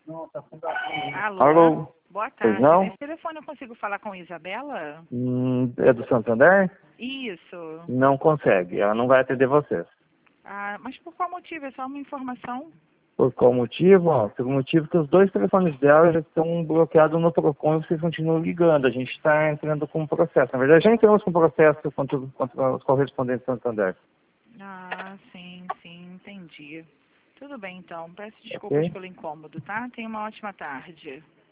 Alô? Alô? Boa Pois tarde. não? Nesse telefone eu consigo falar com Isabela? É do Santander? Isso. Não consegue, ela não vai atender vocês. Ah, mas por qual motivo? É só uma informação? Por qual motivo? Ó, pelo motivo que os dois telefones dela já estão bloqueados no PROCON e vocês continuam ligando. A gente está entrando com um processo. Na verdade, já entramos com um processo contra os correspondentes do Santander. Ah, sim, entendi. Tudo bem, então. Peço desculpas Ok? pelo incômodo, tá? Tenha uma ótima tarde.